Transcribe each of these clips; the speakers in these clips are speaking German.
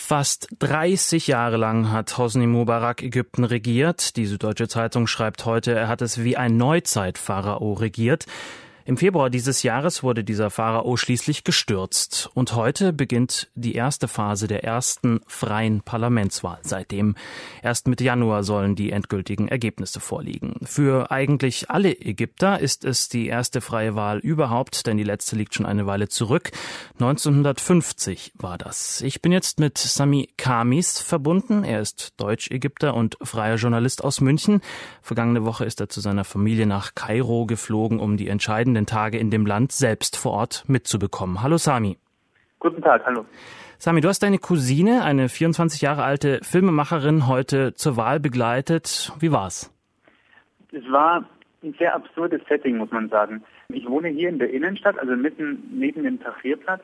Fast 30 Jahre lang hat Hosni Mubarak Ägypten regiert. Die Süddeutsche Zeitung schreibt heute, er hat es wie ein Neuzeit-Pharao regiert. Im Februar dieses Jahres wurde dieser Pharao schließlich gestürzt. Und heute beginnt die erste Phase der ersten freien Parlamentswahl. Seitdem erst Mitte Januar sollen die endgültigen Ergebnisse vorliegen. Für eigentlich alle Ägypter ist es die erste freie Wahl überhaupt, denn die letzte liegt schon eine Weile zurück. 1950 war das. Ich bin jetzt mit Sami Kamis verbunden. Er ist Deutsch-Ägypter und freier Journalist aus München. Vergangene Woche ist er zu seiner Familie nach Kairo geflogen, um die entscheidenden Tage in dem Land selbst vor Ort mitzubekommen. Hallo Sami. Guten Tag, hallo. Sami, du hast deine Cousine, eine 24 Jahre alte Filmemacherin, heute zur Wahl begleitet. Wie war's? Es war ein sehr absurdes Setting, muss man sagen. Ich wohne hier in der Innenstadt, also mitten neben dem Tahrirplatz.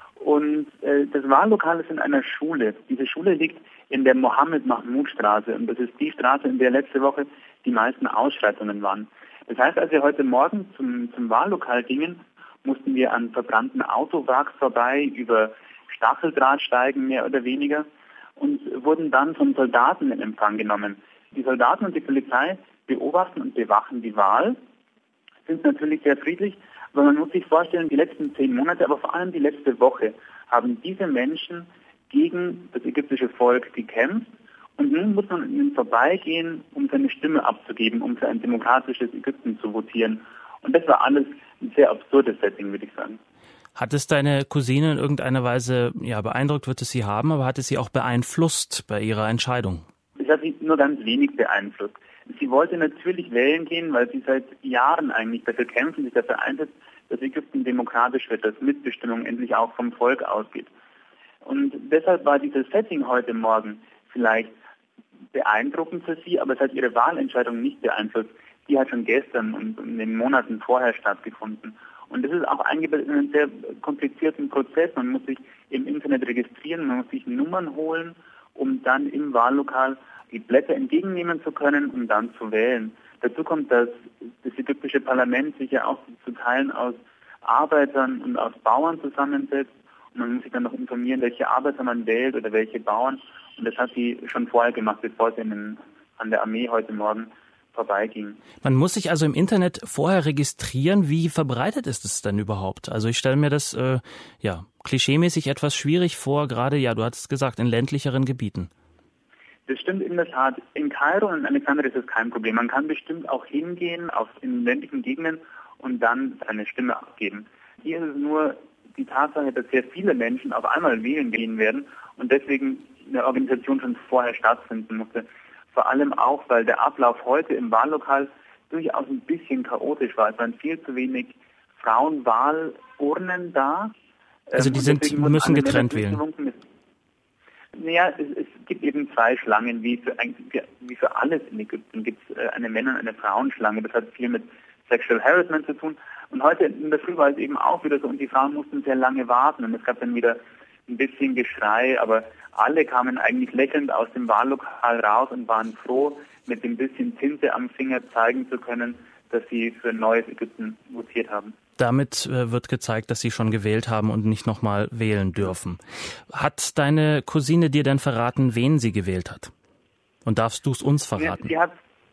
Und das Wahllokal ist in einer Schule. Diese Schule liegt in der Mohammed-Mahmud-Straße. Und das ist die Straße, in der letzte Woche die meisten Ausschreitungen waren. Das heißt, als wir heute Morgen zum Wahllokal gingen, mussten wir an verbrannten Autowracks vorbei, über Stacheldrahtsteigen mehr oder weniger und wurden dann von Soldaten in Empfang genommen. Die Soldaten und die Polizei beobachten und bewachen die Wahl, sind natürlich sehr friedlich, aber man muss sich vorstellen, die letzten 10 Monate, aber vor allem die letzte Woche, haben diese Menschen gegen das ägyptische Volk gekämpft. Und nun muss man an ihnen vorbeigehen, um seine Stimme abzugeben, um für ein demokratisches Ägypten zu votieren. Und das war alles ein sehr absurdes Setting, würde ich sagen. Hat es deine Cousine in irgendeiner Weise, beeindruckt wird es sie haben, aber hat es sie auch beeinflusst bei ihrer Entscheidung? Es hat sie nur ganz wenig beeinflusst. Sie wollte natürlich wählen gehen, weil sie seit Jahren eigentlich dafür kämpft und sich dafür einsetzt, dass Ägypten demokratisch wird, dass Mitbestimmung endlich auch vom Volk ausgeht. Und deshalb war dieses Setting heute Morgen vielleicht beeindruckend für sie, aber es hat ihre Wahlentscheidung nicht beeinflusst. Die hat schon gestern und in den Monaten vorher stattgefunden. Und das ist auch eingebettet in einen sehr komplizierten Prozess. Man muss sich im Internet registrieren, man muss sich Nummern holen, um dann im Wahllokal die Blätter entgegennehmen zu können, um dann zu wählen. Dazu kommt, dass das ägyptische Parlament sich ja auch zu Teilen aus Arbeitern und aus Bauern zusammensetzt. Und man muss sich dann noch informieren, welche Arbeiter man wählt oder welche Bauern. Und das hat sie schon vorher gemacht, bevor sie an der Armee heute Morgen vorbeiging. Man muss sich also im Internet vorher registrieren. Wie verbreitet ist es denn überhaupt? Also ich stelle mir das klischeemäßig etwas schwierig vor, gerade, du hattest es gesagt, in ländlicheren Gebieten. Das stimmt in der Tat. In Kairo und in Alexandria ist das kein Problem. Man kann bestimmt auch hingehen in ländlichen Gegenden und dann seine Stimme abgeben. Hier ist es nur die Tatsache, dass sehr viele Menschen auf einmal wählen gehen werden und deswegen eine Organisation schon vorher stattfinden musste. Vor allem auch, weil der Ablauf heute im Wahllokal durchaus ein bisschen chaotisch war. Es waren viel zu wenig Frauenwahlurnen da. Also die müssen getrennt wählen. Naja, es gibt eben 2 Schlangen, wie für alles in Ägypten gibt es eine Männer- und eine Frauenschlange. Das hat viel mit Sexual Harassment zu tun. Und heute in der Früh war es eben auch wieder so und die Frauen mussten sehr lange warten und es gab dann wieder ein bisschen Geschrei, aber alle kamen eigentlich lächelnd aus dem Wahllokal raus und waren froh, mit dem bisschen Tinte am Finger zeigen zu können, dass sie für ein neues Ägypten votiert haben. Damit wird gezeigt, dass sie schon gewählt haben und nicht nochmal wählen dürfen. Hat deine Cousine dir denn verraten, wen sie gewählt hat? Und darfst du es uns verraten? Sie hat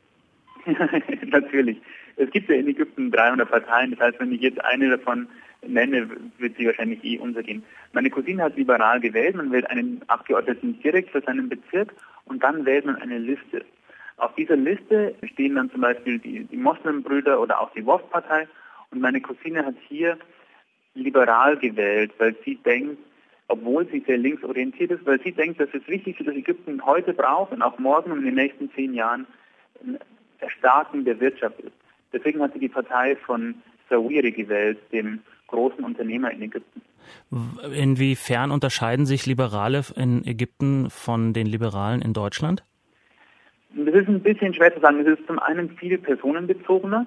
natürlich. Es gibt ja in Ägypten 300 Parteien, das heißt, wenn ich jetzt eine davon nenne, wird sie wahrscheinlich untergehen. Meine Cousine hat liberal gewählt, man wählt einen Abgeordneten direkt für seinen Bezirk und dann wählt man eine Liste. Auf dieser Liste stehen dann zum Beispiel die Moslembrüder oder auch die WOF-Partei und meine Cousine hat hier liberal gewählt, weil sie denkt, obwohl sie sehr linksorientiert ist, weil sie denkt, dass das Wichtigste, das Ägypten heute braucht und auch morgen und in den nächsten 10 Jahren ein Erstarken der Wirtschaft ist. Deswegen hat sie die Partei von Zawiri gewählt, dem großen Unternehmer in Ägypten. Inwiefern unterscheiden sich Liberale in Ägypten von den Liberalen in Deutschland? Das ist ein bisschen schwer zu sagen. Es ist zum einen viel personenbezogener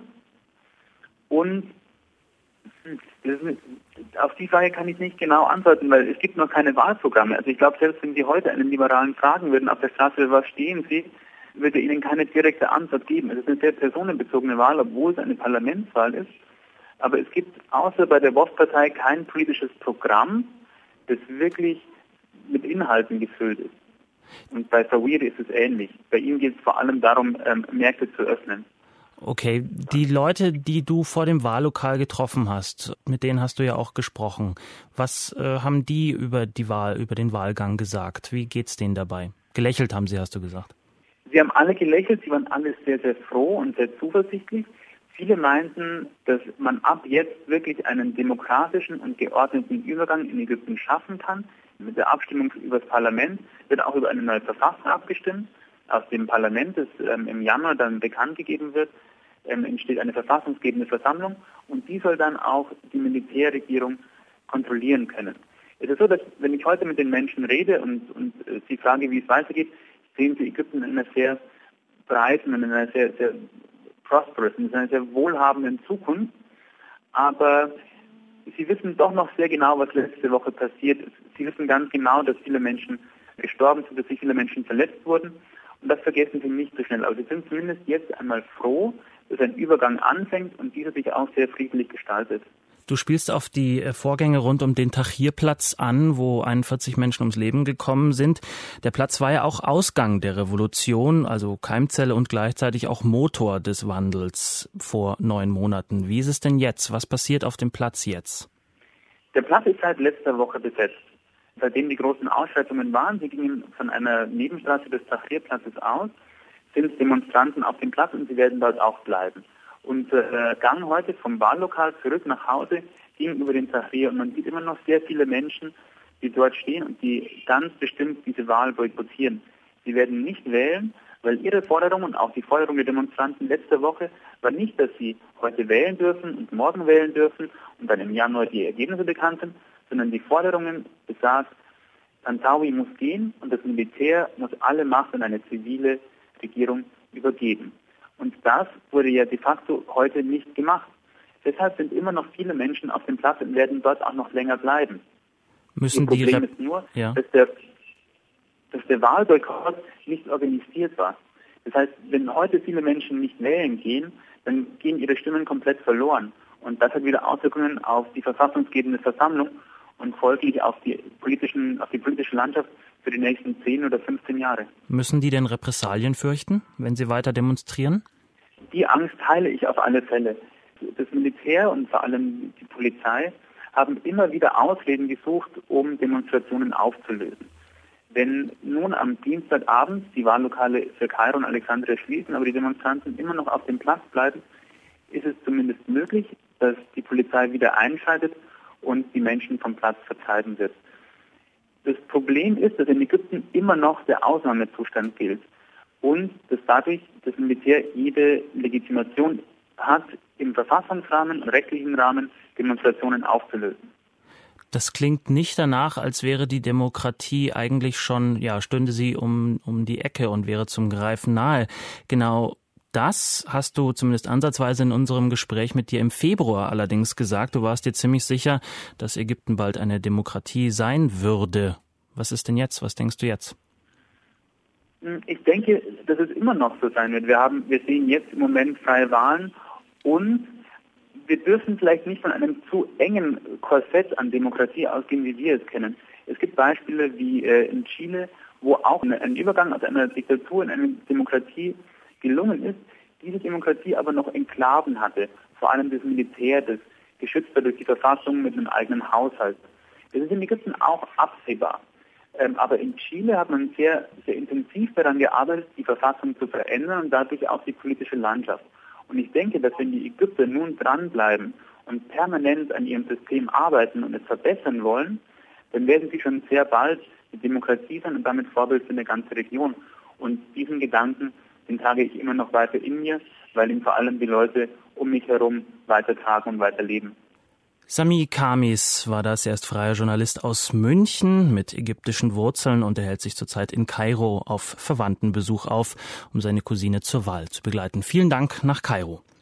und auf die Frage kann ich nicht genau antworten, weil es gibt noch keine Wahlprogramme. Also ich glaube, selbst wenn Sie heute einen Liberalen fragen würden auf der Straße, was stehen Sie, würde Ihnen keine direkte Antwort geben. Es ist eine sehr personenbezogene Wahl, obwohl es eine Parlamentswahl ist. Aber es gibt außer bei der WOF-Partei kein politisches Programm, das wirklich mit Inhalten gefüllt ist. Und bei Zawahiri ist es ähnlich. Bei ihm geht es vor allem darum, Märkte zu öffnen. Okay, die Leute, die du vor dem Wahllokal getroffen hast, mit denen hast du ja auch gesprochen. Was haben die über die Wahl, über den Wahlgang gesagt? Wie geht's denen dabei? Gelächelt haben sie, hast du gesagt. Sie haben alle gelächelt, sie waren alle sehr, sehr froh und sehr zuversichtlich. Viele meinten, dass man ab jetzt wirklich einen demokratischen und geordneten Übergang in Ägypten schaffen kann. Mit der Abstimmung über das Parlament wird auch über eine neue Verfassung abgestimmt. Aus dem Parlament, das im Januar dann bekannt gegeben wird, entsteht eine verfassungsgebende Versammlung und die soll dann auch die Militärregierung kontrollieren können. Es ist so, dass wenn ich heute mit den Menschen rede und sie frage, wie es weitergeht, sehen sie Ägypten in einer sehr breiten und in einer sehr, sehr prosperous, in einer sehr wohlhabenden Zukunft. Aber sie wissen doch noch sehr genau, was letzte Woche passiert ist. Sie wissen ganz genau, dass viele Menschen gestorben sind, dass viele Menschen verletzt wurden. Und das vergessen sie nicht so schnell. Aber sie sind zumindest jetzt einmal froh, dass ein Übergang anfängt und dieser sich auch sehr friedlich gestaltet. Du spielst auf die Vorgänge rund um den Tahrir-Platz an, wo 41 Menschen ums Leben gekommen sind. Der Platz war ja auch Ausgang der Revolution, also Keimzelle und gleichzeitig auch Motor des Wandels vor 9 Monaten. Wie ist es denn jetzt? Was passiert auf dem Platz jetzt? Der Platz ist seit letzter Woche besetzt. Seitdem die großen Ausschreitungen waren, sie gingen von einer Nebenstraße des Tahrir-Platzes aus, sind Demonstranten auf dem Platz und sie werden dort auch bleiben. Unser Gang heute vom Wahllokal zurück nach Hause ging über den Tahrir und man sieht immer noch sehr viele Menschen, die dort stehen und die ganz bestimmt diese Wahl boykottieren. Sie werden nicht wählen, weil ihre Forderung und auch die Forderung der Demonstranten letzte Woche war nicht, dass sie heute wählen dürfen und morgen wählen dürfen und dann im Januar die Ergebnisse bekannt sind, sondern die Forderungen besagt, Tantawi muss gehen und das Militär muss alle Macht an eine zivile Regierung übergeben. Und das wurde ja de facto heute nicht gemacht. Deshalb sind immer noch viele Menschen auf dem Platz und werden dort auch noch länger bleiben. Das Problem ist nur, dass der Wahlboykott nicht organisiert war. Das heißt, wenn heute viele Menschen nicht wählen gehen, dann gehen ihre Stimmen komplett verloren. Und das hat wieder Auswirkungen auf die verfassungsgebende Versammlung und folglich auf die politische Landschaft für die nächsten 10 oder 15 Jahre. Müssen die denn Repressalien fürchten, wenn sie weiter demonstrieren? Die Angst teile ich auf alle Fälle. Das Militär und vor allem die Polizei haben immer wieder Ausreden gesucht, um Demonstrationen aufzulösen. Wenn nun am Dienstagabend die Wahllokale für Kairo und Alexandria schließen, aber die Demonstranten immer noch auf dem Platz bleiben, ist es zumindest möglich, dass die Polizei wieder einschaltet und die Menschen vom Platz vertreiben wird. Das Problem ist, dass in Ägypten immer noch der Ausnahmezustand gilt und dass dadurch das Militär jede Legitimation hat, im Verfassungsrahmen und rechtlichen Rahmen Demonstrationen aufzulösen. Das klingt nicht danach, als wäre die Demokratie eigentlich schon, stünde sie um die Ecke und wäre zum Greifen nahe. Genau das hast du zumindest ansatzweise in unserem Gespräch mit dir im Februar allerdings gesagt. Du warst dir ziemlich sicher, dass Ägypten bald eine Demokratie sein würde. Was ist denn jetzt? Was denkst du jetzt? Ich denke, dass es immer noch so sein wird. Wir sehen jetzt im Moment freie Wahlen und wir dürfen vielleicht nicht von einem zu engen Korsett an Demokratie ausgehen, wie wir es kennen. Es gibt Beispiele wie in Chile, wo auch ein Übergang aus einer Diktatur in eine Demokratie gelungen ist, diese Demokratie aber noch Enklaven hatte, vor allem das Militär, das geschützt wird durch die Verfassung mit einem eigenen Haushalt. Das ist in Ägypten auch absehbar. Aber in Chile hat man sehr, sehr intensiv daran gearbeitet, die Verfassung zu verändern und dadurch auch die politische Landschaft. Und ich denke, dass wenn die Ägypter nun dranbleiben und permanent an ihrem System arbeiten und es verbessern wollen, dann werden sie schon sehr bald die Demokratie sein und damit Vorbild für eine ganze Region. Und diesen Gedanken, den trage ich immer noch weiter in mir, weil ihn vor allem die Leute um mich herum weitertragen und weiterleben. Sami Kamis war das. Er ist freier Journalist aus München mit ägyptischen Wurzeln und er hält sich zurzeit in Kairo auf Verwandtenbesuch auf, um seine Cousine zur Wahl zu begleiten. Vielen Dank nach Kairo.